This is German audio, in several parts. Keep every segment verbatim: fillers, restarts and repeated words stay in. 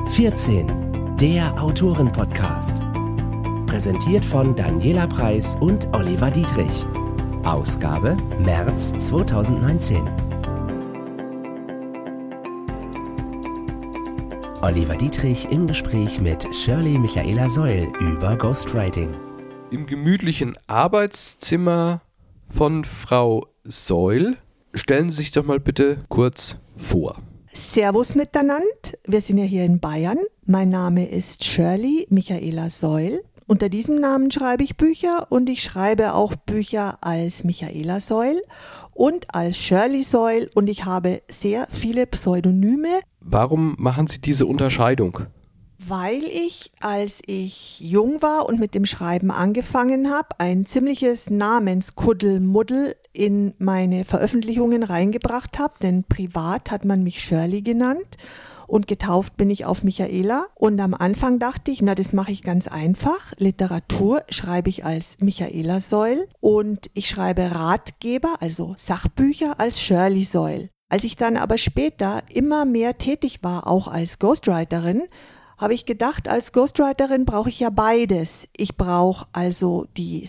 vierzehn, der Autoren-Podcast. Präsentiert von Daniela Preis und Oliver Dietrich. Ausgabe März zweitausendneunzehn. Oliver Dietrich im Gespräch mit Shirley Michaela Seul über Ghostwriting. Im gemütlichen Arbeitszimmer von Frau Seul. Stellen Sie sich doch mal bitte kurz vor. Servus miteinander, wir sind ja hier in Bayern. Mein Name ist Shirley Michaela Seul. Unter diesem Namen schreibe ich Bücher und ich schreibe auch Bücher als Michaela Seul und als Shirley Seul und ich habe sehr viele Pseudonyme. Warum machen Sie diese Unterscheidung? Weil ich, als ich jung war und mit dem Schreiben angefangen habe, ein ziemliches Namenskuddelmuddel in meine Veröffentlichungen reingebracht habe, denn privat hat man mich Shirley genannt und getauft bin ich auf Michaela. Und am Anfang dachte ich, na, das mache ich ganz einfach. Literatur schreibe ich als Michaela Seul und ich schreibe Ratgeber, also Sachbücher, als Shirley Seul. Als ich dann aber später immer mehr tätig war, auch als Ghostwriterin, habe ich gedacht, als Ghostwriterin brauche ich ja beides. Ich brauche also die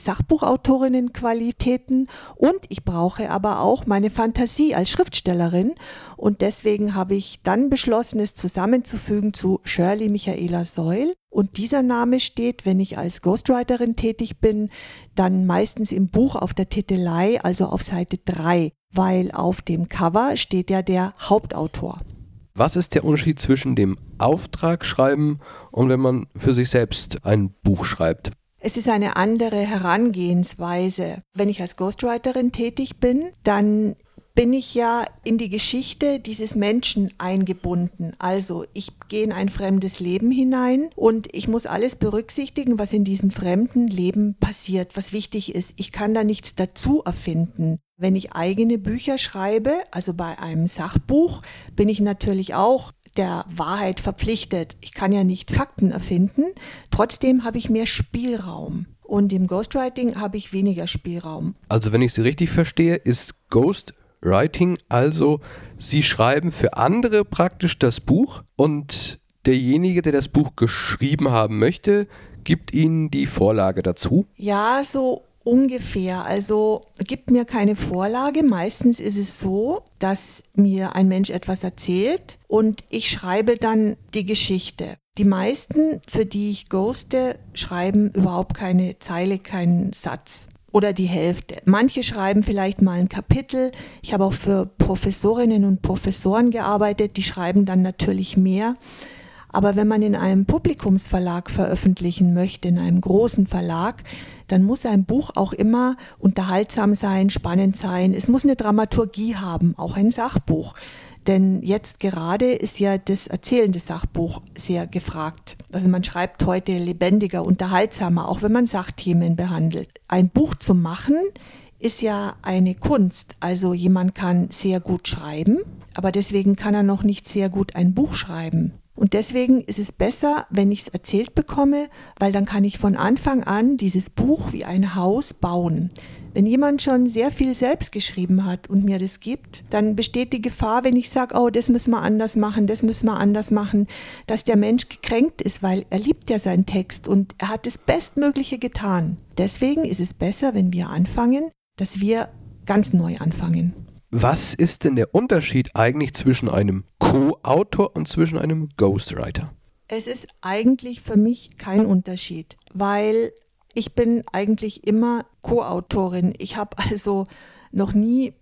Sachbuchautorinnenqualitäten und ich brauche aber auch meine Fantasie als Schriftstellerin. Und deswegen habe ich dann beschlossen, es zusammenzufügen zu Shirley Michaela Seul. Und dieser Name steht, wenn ich als Ghostwriterin tätig bin, dann meistens im Buch auf der Titelei, also auf Seite drei, weil auf dem Cover steht ja der Hauptautor. Was ist der Unterschied zwischen dem Auftragsschreiben und wenn man für sich selbst ein Buch schreibt? Es ist eine andere Herangehensweise. Wenn ich als Ghostwriterin tätig bin, dann bin ich ja in die Geschichte dieses Menschen eingebunden. Also ich gehe in ein fremdes Leben hinein und ich muss alles berücksichtigen, was in diesem fremden Leben passiert, was wichtig ist. Ich kann da nichts dazu erfinden. Wenn ich eigene Bücher schreibe, also bei einem Sachbuch, bin ich natürlich auch der Wahrheit verpflichtet. Ich kann ja nicht Fakten erfinden. Trotzdem habe ich mehr Spielraum. Und im Ghostwriting habe ich weniger Spielraum. Also wenn ich Sie richtig verstehe, ist Ghostwriting also, Sie schreiben für andere praktisch das Buch und derjenige, der das Buch geschrieben haben möchte, gibt Ihnen die Vorlage dazu? Ja, so ungefähr. Also gibt mir keine Vorlage. Meistens ist es so, dass mir ein Mensch etwas erzählt und ich schreibe dann die Geschichte. Die meisten, für die ich ghoste, schreiben überhaupt keine Zeile, keinen Satz. Oder die Hälfte. Manche schreiben vielleicht mal ein Kapitel. Ich habe auch für Professorinnen und Professoren gearbeitet, die schreiben dann natürlich mehr. Aber wenn man in einem Publikumsverlag veröffentlichen möchte, in einem großen Verlag, dann muss ein Buch auch immer unterhaltsam sein, spannend sein. Es muss eine Dramaturgie haben, auch ein Sachbuch. Denn jetzt gerade ist ja das erzählende Sachbuch sehr gefragt. Also man schreibt heute lebendiger, unterhaltsamer, auch wenn man Sachthemen behandelt. Ein Buch zu machen ist ja eine Kunst. Also jemand kann sehr gut schreiben, aber deswegen kann er noch nicht sehr gut ein Buch schreiben. Und deswegen ist es besser, wenn ich es erzählt bekomme, weil dann kann ich von Anfang an dieses Buch wie ein Haus bauen. Wenn jemand schon sehr viel selbst geschrieben hat und mir das gibt, dann besteht die Gefahr, wenn ich sage, oh, das müssen wir anders machen, das müssen wir anders machen, dass der Mensch gekränkt ist, weil er liebt ja seinen Text und er hat das Bestmögliche getan. Deswegen ist es besser, wenn wir anfangen, dass wir ganz neu anfangen. Was ist denn der Unterschied eigentlich zwischen einem Co-Autor und zwischen einem Ghostwriter? Es ist eigentlich für mich kein Unterschied, weil ich bin eigentlich immer Co-Autorin. Ich habe also noch nie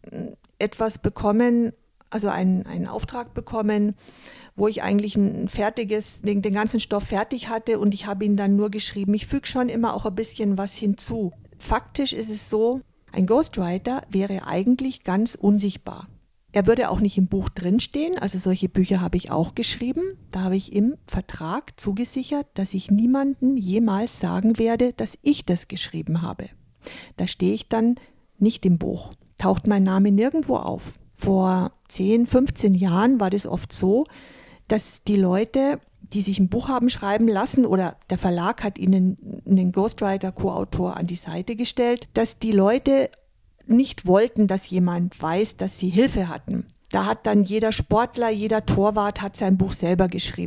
etwas bekommen, also einen, einen Auftrag bekommen, wo ich eigentlich ein fertiges, den, den ganzen Stoff fertig hatte und ich habe ihn dann nur geschrieben. Ich füge schon immer auch ein bisschen was hinzu. Faktisch ist es so, ein Ghostwriter wäre eigentlich ganz unsichtbar. Er würde auch nicht im Buch drinstehen, also solche Bücher habe ich auch geschrieben. Da habe ich im Vertrag zugesichert, dass ich niemandem jemals sagen werde, dass ich das geschrieben habe. Da stehe ich dann nicht im Buch, taucht mein Name nirgendwo auf. Vor zehn, fünfzehn Jahren war das oft so, dass die Leute, die sich ein Buch haben schreiben lassen oder der Verlag hat ihnen einen Ghostwriter, Co-Autor an die Seite gestellt, dass die Leute nicht wollten, dass jemand weiß, dass sie Hilfe hatten. Da hat dann jeder Sportler, jeder Torwart hat sein Buch selber geschrieben.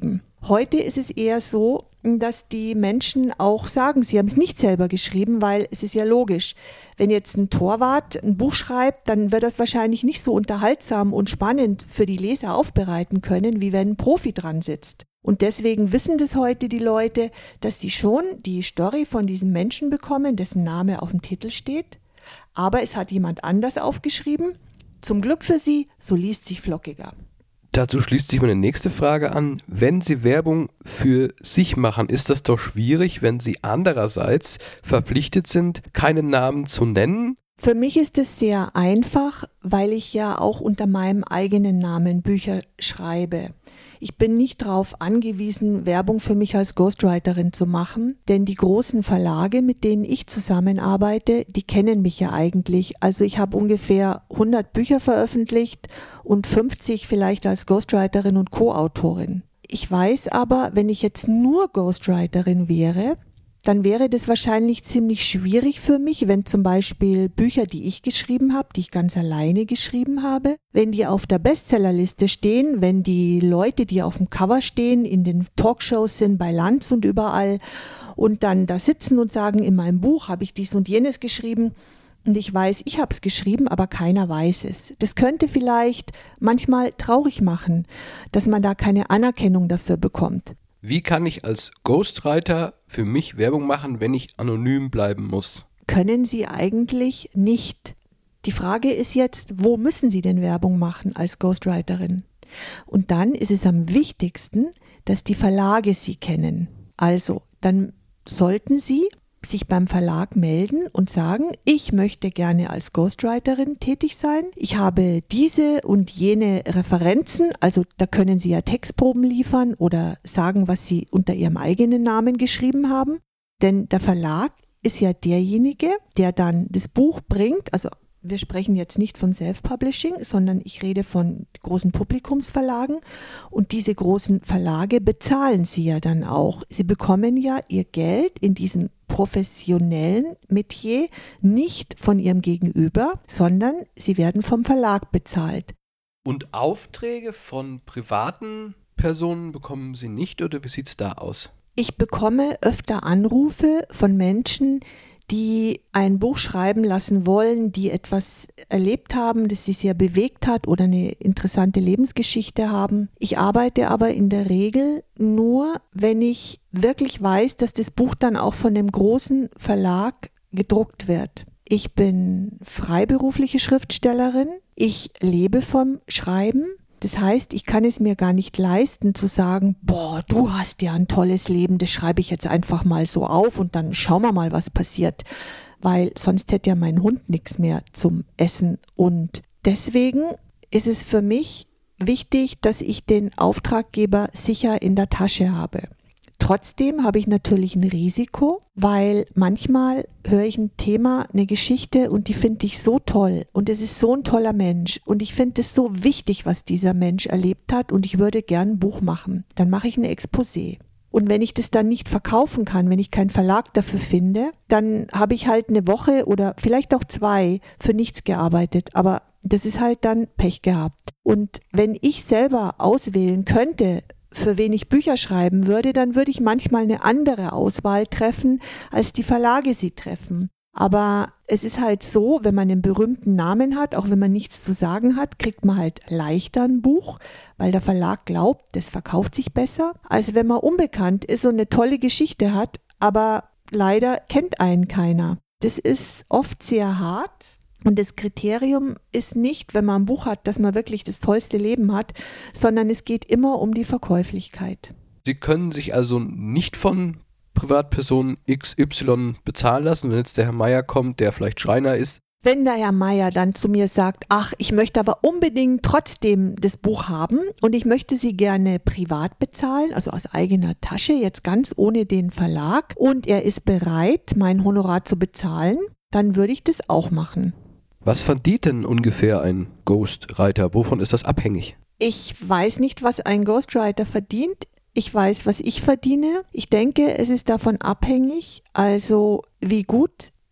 Heute ist es eher so, dass die Menschen auch sagen, sie haben es nicht selber geschrieben, weil es ist ja logisch. Wenn jetzt ein Torwart ein Buch schreibt, dann wird das wahrscheinlich nicht so unterhaltsam und spannend für die Leser aufbereiten können, wie wenn ein Profi dran sitzt. Und deswegen wissen das heute die Leute, dass sie schon die Story von diesem Menschen bekommen, dessen Name auf dem Titel steht. Aber es hat jemand anders aufgeschrieben. Zum Glück für sie, so liest sich flockiger. Dazu schließt sich meine nächste Frage an. Wenn Sie Werbung für sich machen, ist das doch schwierig, wenn Sie andererseits verpflichtet sind, keinen Namen zu nennen? Für mich ist es sehr einfach, weil ich ja auch unter meinem eigenen Namen Bücher schreibe. Ich bin nicht darauf angewiesen, Werbung für mich als Ghostwriterin zu machen, denn die großen Verlage, mit denen ich zusammenarbeite, die kennen mich ja eigentlich. Also ich habe ungefähr hundert Bücher veröffentlicht und fünfzig vielleicht als Ghostwriterin und Co-Autorin. Ich weiß aber, wenn ich jetzt nur Ghostwriterin wäre, dann wäre das wahrscheinlich ziemlich schwierig für mich, wenn zum Beispiel Bücher, die ich geschrieben habe, die ich ganz alleine geschrieben habe, wenn die auf der Bestsellerliste stehen, wenn die Leute, die auf dem Cover stehen, in den Talkshows sind, bei Lanz und überall und dann da sitzen und sagen, in meinem Buch habe ich dies und jenes geschrieben und ich weiß, ich habe es geschrieben, aber keiner weiß es. Das könnte vielleicht manchmal traurig machen, dass man da keine Anerkennung dafür bekommt. Wie kann ich als Ghostwriter für mich Werbung machen, wenn ich anonym bleiben muss? Können Sie eigentlich nicht. Die Frage ist jetzt, wo müssen Sie denn Werbung machen als Ghostwriterin? Und dann ist es am wichtigsten, dass die Verlage Sie kennen. Also, dann sollten Sie sich beim Verlag melden und sagen, ich möchte gerne als Ghostwriterin tätig sein. Ich habe diese und jene Referenzen, also da können Sie ja Textproben liefern oder sagen, was Sie unter Ihrem eigenen Namen geschrieben haben. Denn der Verlag ist ja derjenige, der dann das Buch bringt, also wir sprechen jetzt nicht von Self-Publishing, sondern ich rede von großen Publikumsverlagen und diese großen Verlage bezahlen Sie ja dann auch. Sie bekommen ja Ihr Geld in diesem professionellen Metier nicht von Ihrem Gegenüber, sondern Sie werden vom Verlag bezahlt. Und Aufträge von privaten Personen bekommen Sie nicht oder wie sieht es da aus? Ich bekomme öfter Anrufe von Menschen, die ein Buch schreiben lassen wollen, die etwas erlebt haben, das sie sehr bewegt hat oder eine interessante Lebensgeschichte haben. Ich arbeite aber in der Regel nur, wenn ich wirklich weiß, dass das Buch dann auch von dem großen Verlag gedruckt wird. Ich bin freiberufliche Schriftstellerin. Ich lebe vom Schreiben. Das heißt, ich kann es mir gar nicht leisten zu sagen, boah, du hast ja ein tolles Leben, das schreibe ich jetzt einfach mal so auf und dann schauen wir mal, was passiert. Weil sonst hätte ja mein Hund nichts mehr zum Essen. Und deswegen ist es für mich wichtig, dass ich den Auftraggeber sicher in der Tasche habe. Trotzdem habe ich natürlich ein Risiko, weil manchmal höre ich ein Thema, eine Geschichte und die finde ich so toll und es ist so ein toller Mensch und ich finde es so wichtig, was dieser Mensch erlebt hat und ich würde gern ein Buch machen. Dann mache ich ein Exposé. Und wenn ich das dann nicht verkaufen kann, wenn ich keinen Verlag dafür finde, dann habe ich halt eine Woche oder vielleicht auch zwei für nichts gearbeitet, aber das ist halt dann Pech gehabt. Und wenn ich selber auswählen könnte, für wen ich Bücher schreiben würde, dann würde ich manchmal eine andere Auswahl treffen, als die Verlage sie treffen. Aber es ist halt so, wenn man einen berühmten Namen hat, auch wenn man nichts zu sagen hat, kriegt man halt leichter ein Buch, weil der Verlag glaubt, das verkauft sich besser, als wenn man unbekannt ist und eine tolle Geschichte hat, aber leider kennt einen keiner. Das ist oft sehr hart. Und das Kriterium ist nicht, wenn man ein Buch hat, dass man wirklich das tollste Leben hat, sondern es geht immer um die Verkäuflichkeit. Sie können sich also nicht von Privatperson X Y bezahlen lassen, wenn jetzt der Herr Meier kommt, der vielleicht Schreiner ist. Wenn der Herr Meier dann zu mir sagt, ach, ich möchte aber unbedingt trotzdem das Buch haben und ich möchte sie gerne privat bezahlen, also aus eigener Tasche, jetzt ganz ohne den Verlag und er ist bereit, mein Honorar zu bezahlen, dann würde ich das auch machen. Was verdient denn ungefähr ein Ghostwriter? Wovon ist das abhängig? Ich weiß nicht, was ein Ghostwriter verdient. Ich weiß, was ich verdiene. Ich denke, es ist davon abhängig, also wie gut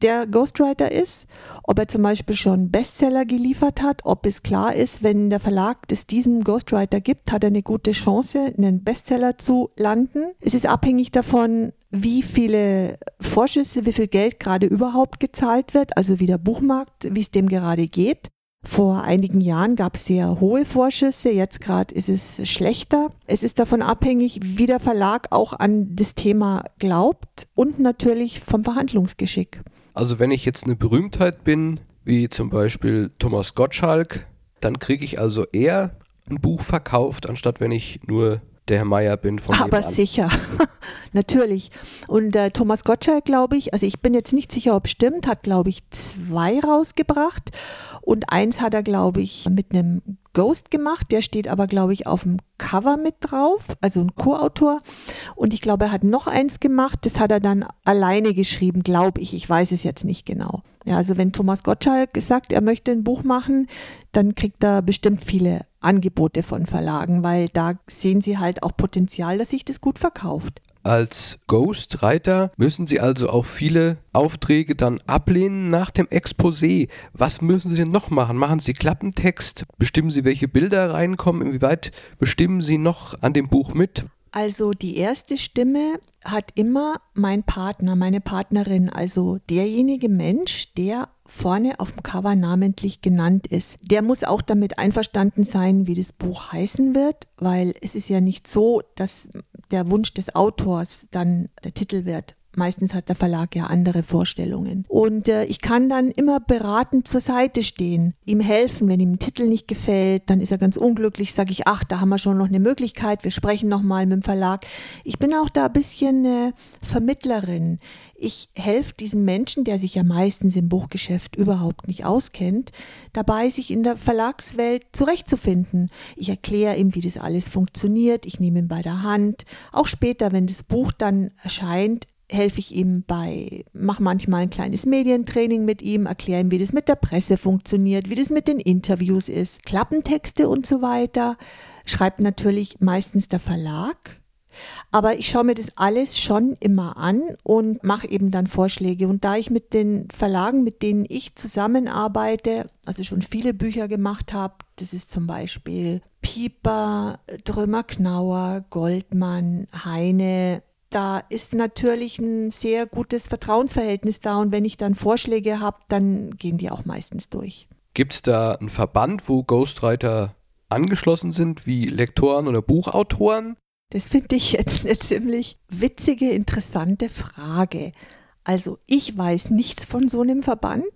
der Ghostwriter ist, ob er zum Beispiel schon Bestseller geliefert hat, ob es klar ist, wenn der Verlag es diesem Ghostwriter gibt, hat er eine gute Chance, einen Bestseller zu landen. Es ist abhängig davon, wie viele Vorschüsse, wie viel Geld gerade überhaupt gezahlt wird, also wie der Buchmarkt, wie es dem gerade geht. Vor einigen Jahren gab es sehr hohe Vorschüsse, jetzt gerade ist es schlechter. Es ist davon abhängig, wie der Verlag auch an das Thema glaubt und natürlich vom Verhandlungsgeschick. Also wenn ich jetzt eine Berühmtheit bin, wie zum Beispiel Thomas Gottschalk, dann kriege ich also eher ein Buch verkauft, anstatt wenn ich nur der Herr Meier bin von Aber nebenan. Sicher, natürlich. Und äh, Thomas Gottschalk, glaube ich, also ich bin jetzt nicht sicher, ob es stimmt, hat, glaube ich, zwei rausgebracht. Und eins hat er, glaube ich, mit einem Ghost gemacht. Der steht aber, glaube ich, auf dem Cover mit drauf, also ein Co-Autor. Und ich glaube, er hat noch eins gemacht. Das hat er dann alleine geschrieben, glaube ich. Ich weiß es jetzt nicht genau. Ja, also wenn Thomas Gottschalk sagt, er möchte ein Buch machen, dann kriegt er bestimmt viele Angebote von Verlagen, weil da sehen sie halt auch Potenzial, dass sich das gut verkauft. Als Ghostwriter müssen Sie also auch viele Aufträge dann ablehnen nach dem Exposé. Was müssen Sie denn noch machen? Machen Sie Klappentext? Bestimmen Sie, welche Bilder reinkommen? Inwieweit bestimmen Sie noch an dem Buch mit? Also die erste Stimme hat immer mein Partner, meine Partnerin, also derjenige Mensch, der vorne auf dem Cover namentlich genannt ist. Der muss auch damit einverstanden sein, wie das Buch heißen wird, weil es ist ja nicht so, dass der Wunsch des Autors dann der Titel wird. Meistens hat der Verlag ja andere Vorstellungen. Und äh, ich kann dann immer beratend zur Seite stehen, ihm helfen, wenn ihm ein Titel nicht gefällt, dann ist er ganz unglücklich, sage ich, ach, da haben wir schon noch eine Möglichkeit, wir sprechen nochmal mit dem Verlag. Ich bin auch da ein bisschen äh, Vermittlerin. Ich helfe diesem Menschen, der sich ja meistens im Buchgeschäft überhaupt nicht auskennt, dabei, sich in der Verlagswelt zurechtzufinden. Ich erkläre ihm, wie das alles funktioniert, ich nehme ihn bei der Hand. Auch später, wenn das Buch dann erscheint, helfe ich ihm bei, mache manchmal ein kleines Medientraining mit ihm, erkläre ihm, wie das mit der Presse funktioniert, wie das mit den Interviews ist, Klappentexte und so weiter. Schreibt natürlich meistens der Verlag. Aber ich schaue mir das alles schon immer an und mache eben dann Vorschläge. Und da ich mit den Verlagen, mit denen ich zusammenarbeite, also schon viele Bücher gemacht habe, das ist zum Beispiel Piper, Drömer-Knauer, Goldmann, Heine, da ist natürlich ein sehr gutes Vertrauensverhältnis da und wenn ich dann Vorschläge habe, dann gehen die auch meistens durch. Gibt es da einen Verband, wo Ghostwriter angeschlossen sind, wie Lektoren oder Buchautoren? Das finde ich jetzt eine ziemlich witzige, interessante Frage. Also ich weiß nichts von so einem Verband.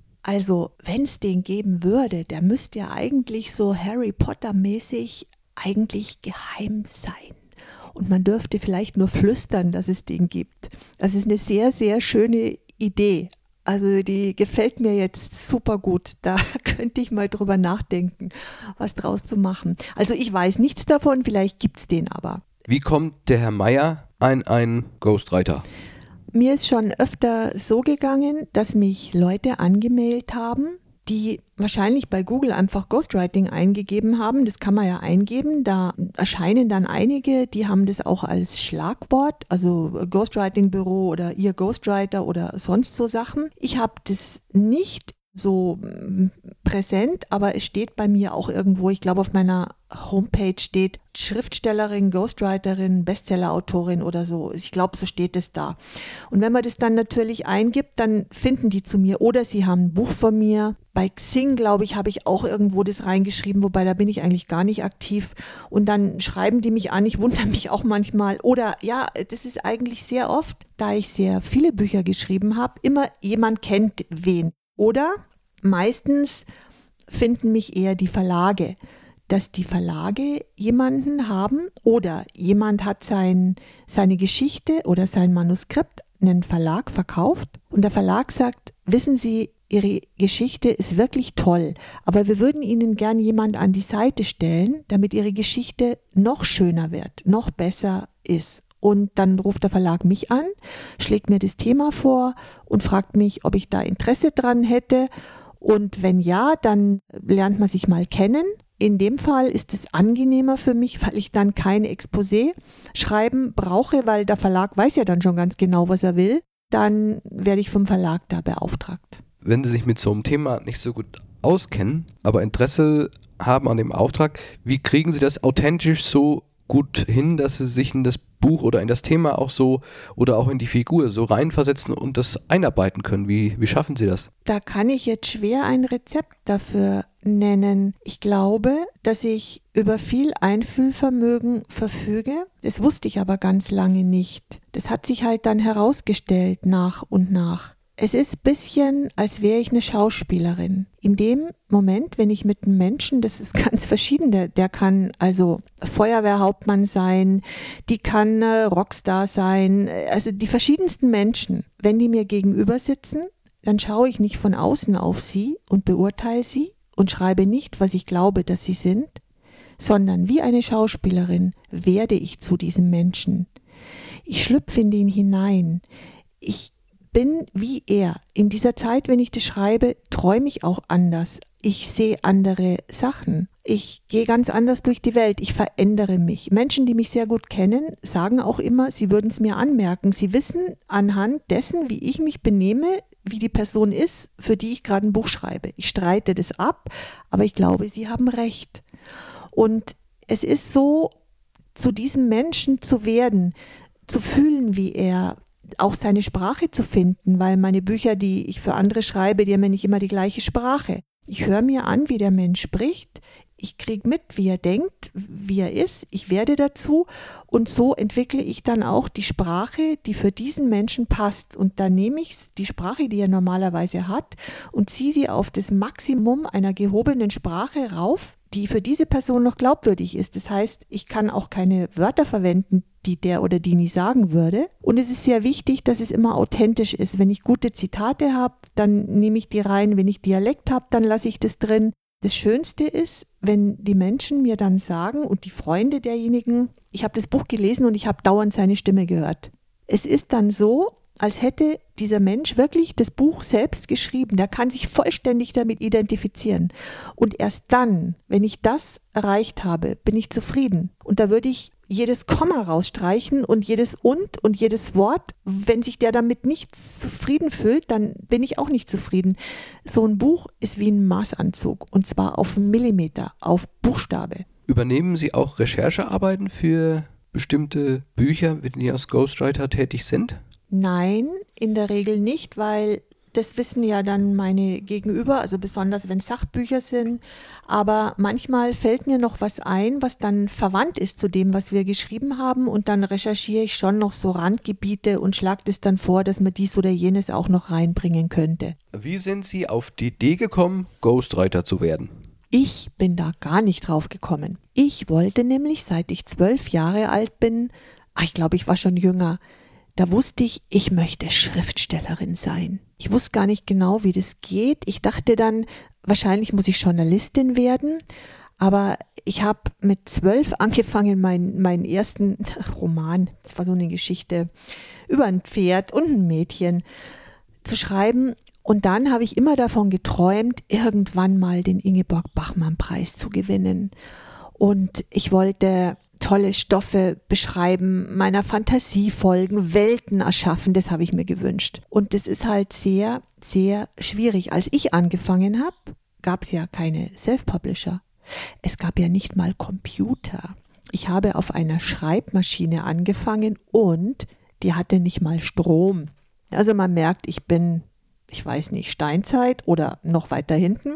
Also wenn es den geben würde, der müsste ja eigentlich so Harry Potter-mäßig eigentlich geheim sein. Und man dürfte vielleicht nur flüstern, dass es den gibt. Das ist eine sehr, sehr schöne Idee. Also die gefällt mir jetzt super gut. Da könnte ich mal drüber nachdenken, was draus zu machen. Also ich weiß nichts davon, vielleicht gibt es den aber. Wie kommt der Herr Meier an einen Ghostwriter? Mir ist schon öfter so gegangen, dass mich Leute angemeldet haben, die wahrscheinlich bei Google einfach Ghostwriting eingegeben haben. Das kann man ja eingeben. Da erscheinen dann einige, die haben das auch als Schlagwort, also Ghostwriting-Büro oder ihr Ghostwriter oder sonst so Sachen. Ich habe das nicht so präsent, aber es steht bei mir auch irgendwo, ich glaube auf meiner Homepage steht Schriftstellerin, Ghostwriterin, Bestsellerautorin oder so. Ich glaube, so steht es da. Und wenn man das dann natürlich eingibt, dann finden die zu mir oder sie haben ein Buch von mir. Bei Xing, glaube ich, habe ich auch irgendwo das reingeschrieben, wobei da bin ich eigentlich gar nicht aktiv. Und dann schreiben die mich an, ich wundere mich auch manchmal. Oder ja, das ist eigentlich sehr oft, da ich sehr viele Bücher geschrieben habe, immer jemand kennt wen. Oder meistens finden mich eher die Verlage, dass die Verlage jemanden haben oder jemand hat sein, seine Geschichte oder sein Manuskript einen Verlag verkauft und der Verlag sagt, wissen Sie, Ihre Geschichte ist wirklich toll, aber wir würden Ihnen gern jemand an die Seite stellen, damit Ihre Geschichte noch schöner wird, noch besser ist. Und dann ruft der Verlag mich an, schlägt mir das Thema vor und fragt mich, ob ich da Interesse dran hätte. Und wenn ja, dann lernt man sich mal kennen. In dem Fall ist es angenehmer für mich, weil ich dann kein Exposé schreiben brauche, weil der Verlag weiß ja dann schon ganz genau, was er will. dann werde ich vom Verlag da beauftragt. Wenn Sie sich mit so einem Thema nicht so gut auskennen, aber Interesse haben an dem Auftrag, wie kriegen Sie das authentisch so gut hin, dass Sie sich in das Buch oder in das Thema auch so oder auch in die Figur so reinversetzen und das einarbeiten können? Wie, wie schaffen Sie das? Da kann ich jetzt schwer ein Rezept dafür nennen. Ich glaube, dass ich über viel Einfühlvermögen verfüge. Das wusste ich aber ganz lange nicht. Das hat sich halt dann herausgestellt nach und nach. Es ist ein bisschen, als wäre ich eine Schauspielerin. In dem Moment, wenn ich mit einem Menschen, das ist ganz verschieden, der, der kann also Feuerwehrhauptmann sein, die kann äh, Rockstar sein, also die verschiedensten Menschen. Wenn die mir gegenüber sitzen, dann schaue ich nicht von außen auf sie und beurteile sie und schreibe nicht, was ich glaube, dass sie sind, sondern wie eine Schauspielerin werde ich zu diesem Menschen. Ich schlüpfe in den hinein. Ich bin wie er. In dieser Zeit, wenn ich das schreibe, träume ich auch anders. Ich sehe andere Sachen. Ich gehe ganz anders durch die Welt. Ich verändere mich. Menschen, die mich sehr gut kennen, sagen auch immer, sie würden es mir anmerken. Sie wissen anhand dessen, wie ich mich benehme, wie die Person ist, für die ich gerade ein Buch schreibe. Ich streite das ab, aber ich glaube, sie haben recht. Und es ist so, zu diesem Menschen zu werden, zu fühlen, wie er, auch seine Sprache zu finden, weil meine Bücher, die ich für andere schreibe, die haben ja nicht immer die gleiche Sprache. Ich höre mir an, wie der Mensch spricht, ich kriege mit, wie er denkt, wie er ist, ich werde dazu und so entwickle ich dann auch die Sprache, die für diesen Menschen passt und dann nehme ich die Sprache, die er normalerweise hat und ziehe sie auf das Maximum einer gehobenen Sprache rauf, die für diese Person noch glaubwürdig ist. Das heißt, ich kann auch keine Wörter verwenden, die der oder die nie sagen würde. Und es ist sehr wichtig, dass es immer authentisch ist. Wenn ich gute Zitate habe, dann nehme ich die rein. Wenn ich Dialekt habe, dann lasse ich das drin. Das Schönste ist, wenn die Menschen mir dann sagen und die Freunde derjenigen, ich habe das Buch gelesen und ich habe dauernd seine Stimme gehört. Es ist dann so, als hätte dieser Mensch wirklich das Buch selbst geschrieben. Der kann sich vollständig damit identifizieren. Und erst dann, wenn ich das erreicht habe, bin ich zufrieden. Und da würde ich jedes Komma rausstreichen und jedes und und jedes Wort. Wenn sich der damit nicht zufrieden fühlt, dann bin ich auch nicht zufrieden. So ein Buch ist wie ein Maßanzug und zwar auf Millimeter, auf Buchstabe. Übernehmen Sie auch Recherchearbeiten für bestimmte Bücher, wenn Sie als Ghostwriter tätig sind? Nein, in der Regel nicht, weil das wissen ja dann meine Gegenüber, also besonders wenn Sachbücher sind. Aber manchmal fällt mir noch was ein, was dann verwandt ist zu dem, was wir geschrieben haben. Und dann recherchiere ich schon noch so Randgebiete und schlage das dann vor, dass man dies oder jenes auch noch reinbringen könnte. Wie sind Sie auf die Idee gekommen, Ghostwriter zu werden? Ich bin da gar nicht drauf gekommen. Ich wollte nämlich, seit ich zwölf Jahre alt bin, ach, ich glaube, ich war schon jünger, da wusste ich, ich möchte Schriftstellerin sein. Ich wusste gar nicht genau, wie das geht. Ich dachte dann, wahrscheinlich muss ich Journalistin werden. Aber ich habe mit zwölf angefangen, meinen meinen ersten Roman, das war so eine Geschichte über ein Pferd und ein Mädchen, zu schreiben. Und dann habe ich immer davon geträumt, irgendwann mal den Ingeborg-Bachmann-Preis zu gewinnen. Und ich wollte tolle Stoffe beschreiben, meiner Fantasie folgen, Welten erschaffen, das habe ich mir gewünscht. Und das ist halt sehr, sehr schwierig. Als ich angefangen habe, gab es ja keine Self-Publisher. Es gab ja nicht mal Computer. Ich habe auf einer Schreibmaschine angefangen und die hatte nicht mal Strom. Also man merkt, ich bin, ich weiß nicht, Steinzeit oder noch weiter hinten.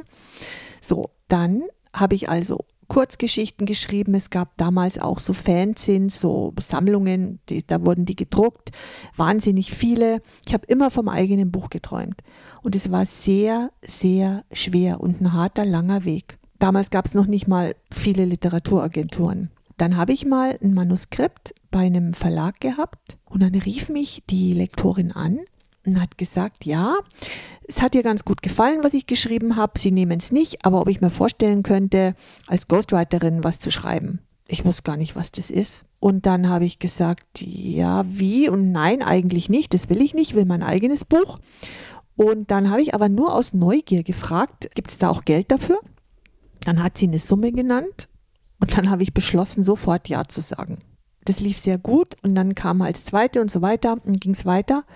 So, dann habe ich also Kurzgeschichten geschrieben. Es gab damals auch so Fanzines, so Sammlungen, die, da wurden die gedruckt, wahnsinnig viele. Ich habe immer vom eigenen Buch geträumt. Und es war sehr, sehr schwer und ein harter, langer Weg. Damals gab es noch nicht mal viele Literaturagenturen. Dann habe ich mal ein Manuskript bei einem Verlag gehabt und dann rief mich die Lektorin an und hat gesagt, ja, es hat ihr ganz gut gefallen, was ich geschrieben habe. Sie nehmen es nicht, aber ob ich mir vorstellen könnte, als Ghostwriterin was zu schreiben. Ich wusste gar nicht, was das ist. Und dann habe ich gesagt, ja, wie und nein, eigentlich nicht. Das will ich nicht, will mein eigenes Buch. Und dann habe ich aber nur aus Neugier gefragt, gibt es da auch Geld dafür? Dann hat sie eine Summe genannt und dann habe ich beschlossen, sofort Ja zu sagen. Das lief sehr gut und dann kam als zweite und so weiter und ging es weiter.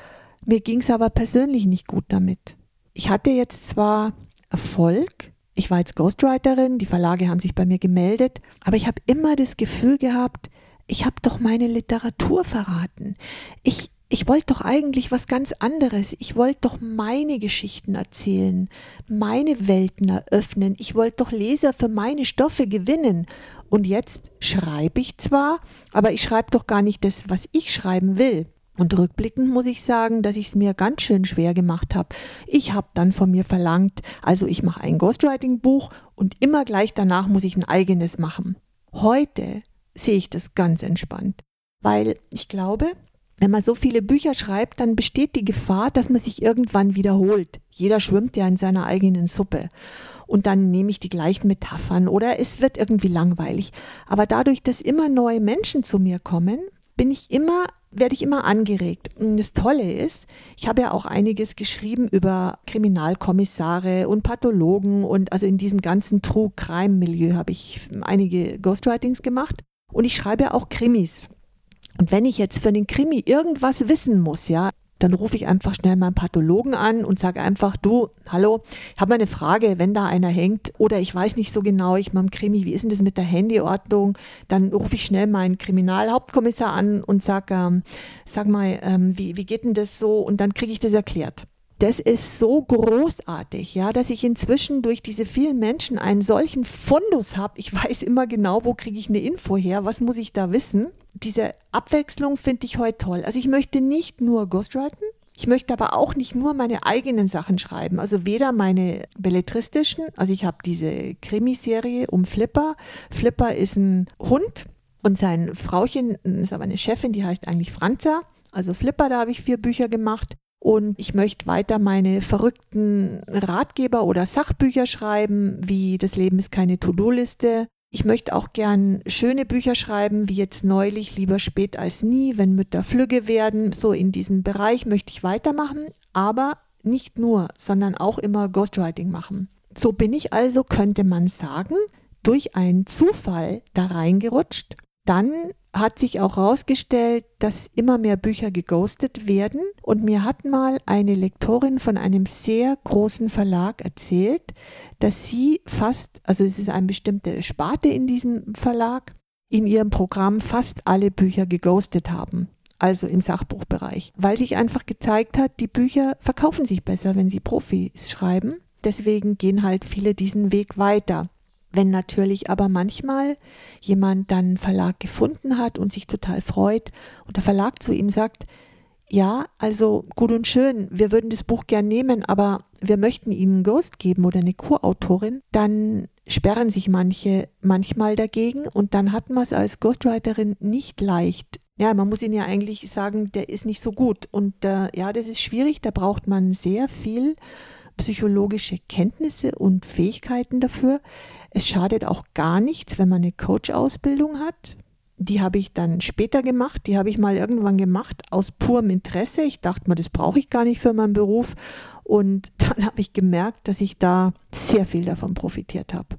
Mir ging es aber persönlich nicht gut damit. Ich hatte jetzt zwar Erfolg, ich war jetzt Ghostwriterin, die Verlage haben sich bei mir gemeldet, aber ich habe immer das Gefühl gehabt, ich habe doch meine Literatur verraten. Ich, ich wollte doch eigentlich was ganz anderes. Ich wollte doch meine Geschichten erzählen, meine Welten eröffnen. Ich wollte doch Leser für meine Stoffe gewinnen. Und jetzt schreibe ich zwar, aber ich schreibe doch gar nicht das, was ich schreiben will. Und rückblickend muss ich sagen, dass ich es mir ganz schön schwer gemacht habe. Ich habe dann von mir verlangt, also ich mache ein Ghostwriting-Buch und immer gleich danach muss ich ein eigenes machen. Heute sehe ich das ganz entspannt, weil ich glaube, wenn man so viele Bücher schreibt, dann besteht die Gefahr, dass man sich irgendwann wiederholt. Jeder schwimmt ja in seiner eigenen Suppe. Und dann nehme ich die gleichen Metaphern oder es wird irgendwie langweilig. Aber dadurch, dass immer neue Menschen zu mir kommen, bin ich immer, werde ich immer angeregt. Und das Tolle ist, ich habe ja auch einiges geschrieben über Kriminalkommissare und Pathologen und also in diesem ganzen True-Crime-Milieu habe ich einige Ghostwritings gemacht und ich schreibe auch Krimis. Und wenn ich jetzt für den Krimi irgendwas wissen muss, ja, dann rufe ich einfach schnell meinen Pathologen an und sage einfach, du, hallo, ich habe mal eine Frage, wenn da einer hängt oder ich weiß nicht so genau, ich mache Krimi, wie ist denn das mit der Handyordnung? Dann rufe ich schnell meinen Kriminalhauptkommissar an und sage, ähm, sag mal, ähm, wie, wie geht denn das so? Und dann kriege ich das erklärt. Das ist so großartig, ja, dass ich inzwischen durch diese vielen Menschen einen solchen Fundus habe. Ich weiß immer genau, wo kriege ich eine Info her, was muss ich da wissen. Diese Abwechslung finde ich heute toll. Also ich möchte nicht nur ghostwriten, ich möchte aber auch nicht nur meine eigenen Sachen schreiben. Also weder meine belletristischen, also ich habe diese Krimiserie um Flipper. Flipper ist ein Hund und sein Frauchen ist aber eine Chefin, die heißt eigentlich Franza. Also Flipper, da habe ich vier Bücher gemacht. Und ich möchte weiter meine verrückten Ratgeber oder Sachbücher schreiben, wie Das Leben ist keine To-Do-Liste. Ich möchte auch gern schöne Bücher schreiben, wie jetzt neulich Lieber spät als nie, wenn Mütter flügge werden. So in diesem Bereich möchte ich weitermachen, aber nicht nur, sondern auch immer Ghostwriting machen. So bin ich also, könnte man sagen, durch einen Zufall da reingerutscht. Dann hat sich auch herausgestellt, dass immer mehr Bücher geghostet werden. Und mir hat mal eine Lektorin von einem sehr großen Verlag erzählt, dass sie fast, also es ist eine bestimmte Sparte in diesem Verlag, in ihrem Programm fast alle Bücher geghostet haben. Also im Sachbuchbereich. Weil sich einfach gezeigt hat, die Bücher verkaufen sich besser, wenn sie Profis schreiben. Deswegen gehen halt viele diesen Weg weiter. Wenn natürlich aber manchmal jemand dann einen Verlag gefunden hat und sich total freut und der Verlag zu ihm sagt, ja, also gut und schön, wir würden das Buch gern nehmen, aber wir möchten Ihnen einen Ghost geben oder eine Co-Autorin, dann sperren sich manche manchmal dagegen und dann hat man es als Ghostwriterin nicht leicht. Ja, man muss ihnen ja eigentlich sagen, der ist nicht so gut und äh, ja, das ist schwierig, da braucht man sehr viel psychologische Kenntnisse und Fähigkeiten dafür. Es schadet auch gar nichts, wenn man eine Coach-Ausbildung hat. Die habe ich dann später gemacht. Die habe ich mal irgendwann gemacht aus purem Interesse. Ich dachte mir, das brauche ich gar nicht für meinen Beruf. Und dann habe ich gemerkt, dass ich da sehr viel davon profitiert habe.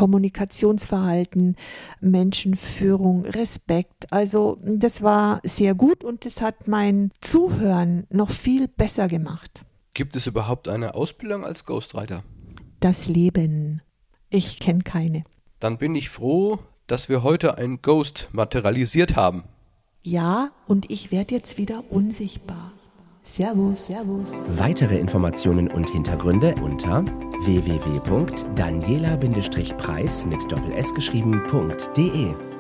Kommunikationsverhalten, Menschenführung, Respekt. Also das war sehr gut und das hat mein Zuhören noch viel besser gemacht. Gibt es überhaupt eine Ausbildung als Ghostwriter? Das Leben. Ich kenne keine. Dann bin ich froh, dass wir heute ein Ghost materialisiert haben. Ja, und ich werde jetzt wieder unsichtbar. Servus, servus. Weitere Informationen und Hintergründe unter w w w punkt daniela Bindestrich preis mit Doppel S geschrieben.de